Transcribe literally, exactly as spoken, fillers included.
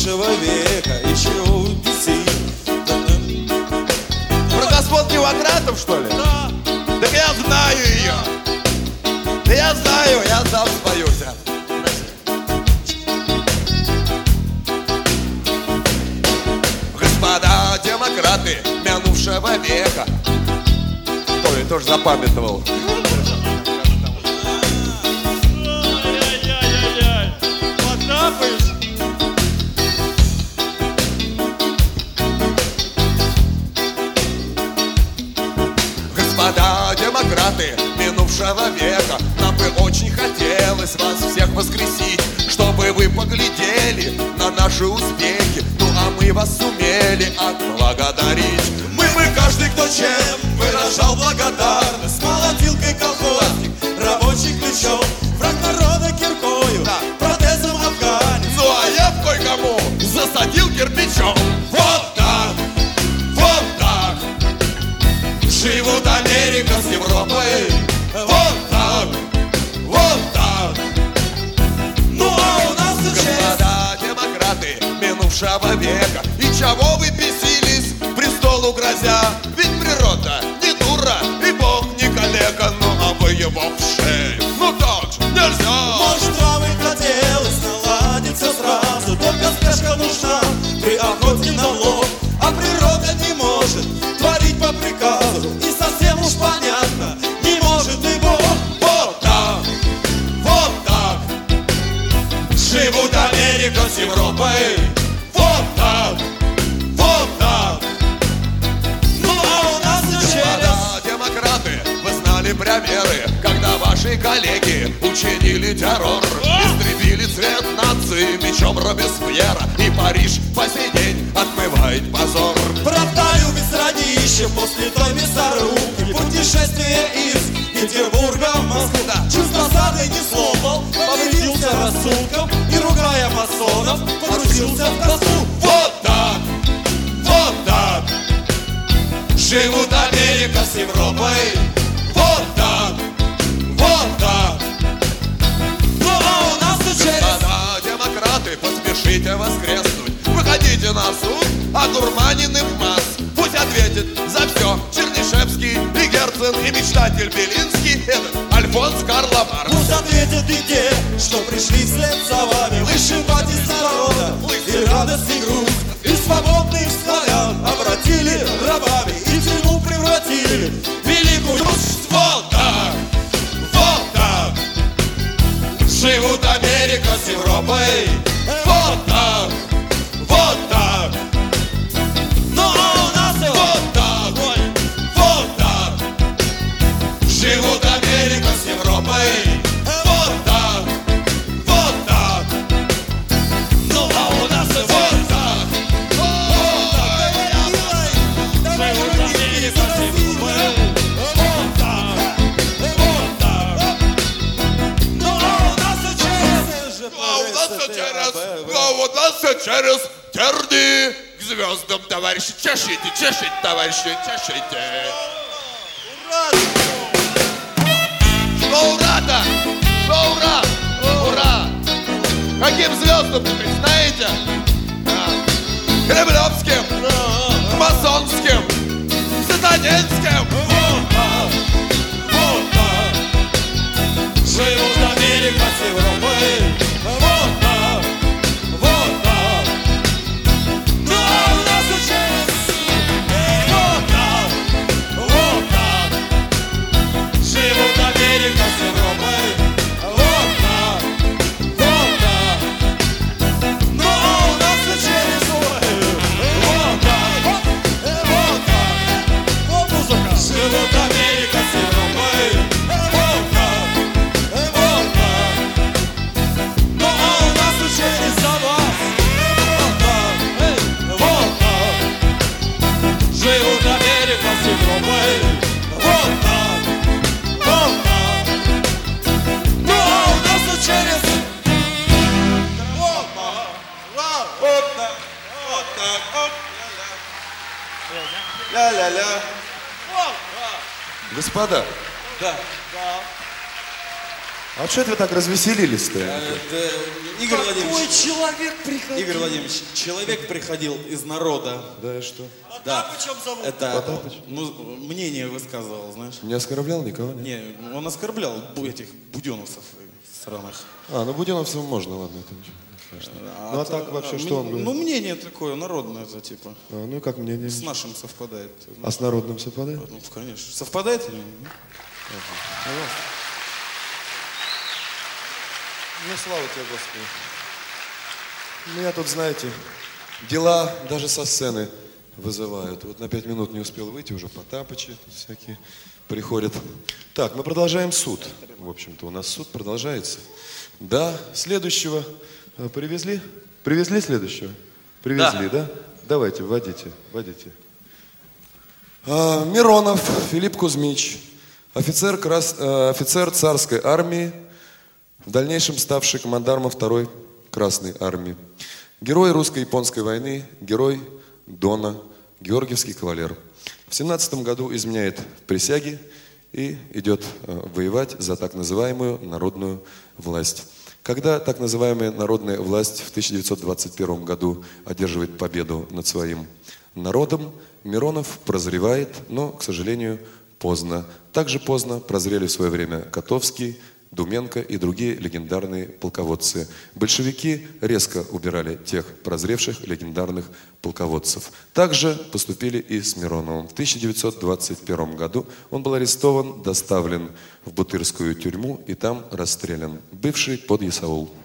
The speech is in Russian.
нашего века. И чего вы бесите? Про господ Килогратов, что ли? Да. Так я знаю ее. Да я знаю, я сам спою. Господа демократы минувшего века. Ой, тоже запамятовал. Ай-яй-яй-яй. Потапыч. Господа демократы минувшего века, нам бы очень хотелось вас всех воскресить, чтобы вы поглядели на наши успехи. Ну а мы вас сумели отблагодарить. Мы бы каждый, кто чем выражал благодарность. Молотилкой колхозник, рабочий ключом, враг народа киркою, Да. протезом афганец. Ну а я в кое-кому засадил кирпичом. Вот так, вот так живут Америка с Европой. Вот так, вот так. Ну а у нас честь. Господа демократы минувшего века, и чего вы бесились, престолу грозя? Ведь природа не дура, и Бог не калека. Ну а вы его в шею, ну так же нельзя. Может, вам и хотелось наладить все сразу, только спешка нужна при охоте на лов. А природа не может творить по приказу, и совсем уж понятно, не может и Бог. Вот так, вот так живут Америка с Европой. Вот так, вот так. Ну а у нас и через. Господа демократы, вы знали примеры, когда ваши коллеги учинили террор, истребили цвет нации мечом Робеспьера, и Париж по сей день отмывает позор. Братаю бессродище после той мясорубки, путешествие из Петербурга в Москву. Да. Чувство сады не слопал, повредился рассудком и, ругая масонов, погрузился в тоску. Вот так, вот так живут Америка с Европой. Вот так, вот так. Ну а у нас и через. Господа демократы, поспешите воскреснуть. Выходите на суд, одурманенных масс. Пусть ответит за все Чернышевский и Герцен, и мечтатель Белинский, этот Альфонс Карла Маркс. Пусть ответят и те, что пришли вслед за вами. Высшим батист народа и радость, и грусть, и свободных славян обратили рабами, и тюрьму превратили в великую. Вот так, вот так живут Америка с Европой. Вот так, вот так. Ну а у нас и Вот так, вот так живут Америка с Европой. Вот так, вот так. ну а у нас и Вот так. живут Америка с Европой. Вот так, вот так. Ну а у нас и через. А у нас все через, а у нас все через терни к звездам, товарищи. Чешите, чешите, товарищи, чешите. Что ура-то? Что ура? Ура! Каким звездам теперь, знаете? Да. Кремлевским, масонским, сатанинским. Вот так, вот так живут Америка с Европой. Вот так, вот так. Ну а у нас и через. Вот так, вот так живут Америка с Европой. Вот так, вот так. Ну а у нас и через. Вот так, вот так. Вот музыка. Живут Америка с Европой. Вот так, вот так. Ну а у нас и через за вас. Вот так, вот так. Живут Америка с Европой. Вот так, вот так. Ну а у нас и через. Вот так, вот так, вот так, вот. Ля-ля-ля. Вот так. Господа, Да. Да. А что это вы так развеселились-то? Э, да, Игорь Владимирович, человек приходил. Игорь Владимирович, человек приходил из народа. Да, и что? Да, Потапычем зовут. это Потапыч? ну, мнение высказывал, знаешь. Не оскорблял никого, нет? Не, он оскорблял бу- этих буденовцев сраных. А, ну Буденовцу можно, ладно, это ничего страшного. Ну а так вообще, что он говорит? Ну, мнение такое народное, это типа. А, ну и как мнение? С нашим совпадает. А с народным совпадает? Ну, конечно. Совпадает или нет? Ну, слава тебе, Господи. Ну, я тут, знаете, дела даже со сцены вызывают. Вот на пять минут не успел выйти, уже Потапычи тут всякие приходят. Так, мы продолжаем суд. В общем-то, у нас суд продолжается. Да, следующего э, привезли? Привезли следующего? Привезли, да? Давайте, вводите, вводите. А, Миронов Филипп Кузьмич, офицер, крас... э, офицер царской армии, в дальнейшем ставший командармом второй Красной армии. Герой русско-японской войны, герой Дона, георгиевский кавалер. В семнадцатом году изменяет присяги и идет э, воевать за так называемую народную власть. Когда так называемая народная власть в тысяча девятьсот двадцать первом году одерживает победу над своим народом, Миронов прозревает, но, к сожалению, поздно. Также поздно прозрели в свое время Котовский, Думенко и другие легендарные полководцы. Большевики резко убирали тех прозревших легендарных полководцев. Также поступили и с Мироновым. В тысяча девятьсот двадцать первом году он был арестован, доставлен в Бутырскую тюрьму и там расстрелян. Бывший подъясаул.